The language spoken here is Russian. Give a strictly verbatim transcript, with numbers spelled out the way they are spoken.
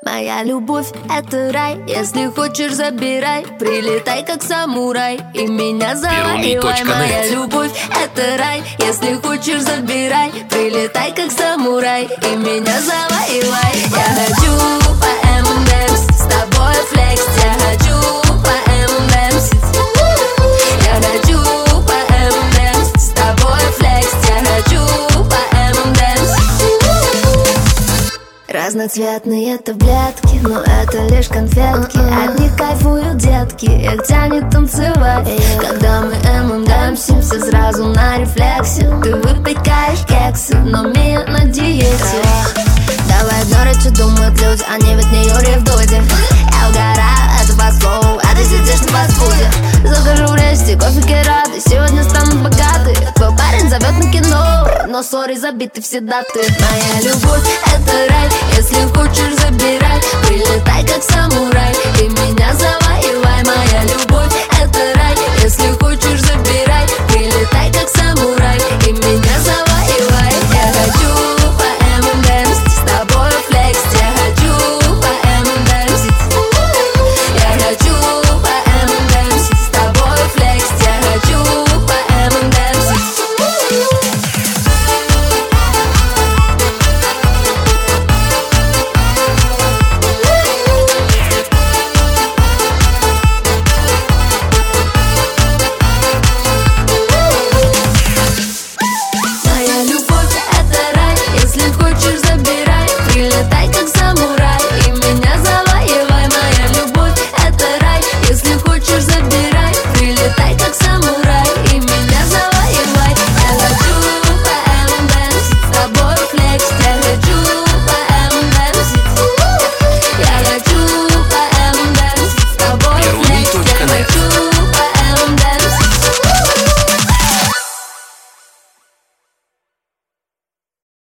Моя любовь — это рай. Если хочешь, забирай. Прилетай, как самурай, и меня завоевай. Моя любовь — это рай. Если хочешь, забирай. Прилетай, как самурай, и меня завоевай. Я хочу по эм энд эмс с тобой флексить. Я хочу по эм энд эмс. Я хочу по эм энд эмс с тобой флексить. Я хочу по эм энд эмс. Разноцветные таблетки, но это лишь конфетки. От них кайфуют детки, их тянет танцевать. Когда мы эм энд эмсимся сразу на рефлексе. Ты выпекаешь кексы, но Мия на диете. Давай игнорить, что думают люди, они ведь не Юрий в Дуде. Я угораю, это фастфуд, а ты сидишь на фастфуде. Захожу в речи, кофе кераты, сегодня станут богаты. Твой парень зовет на кино, но сори, забиты все даты. Моя любовь — это рай. Если хочешь,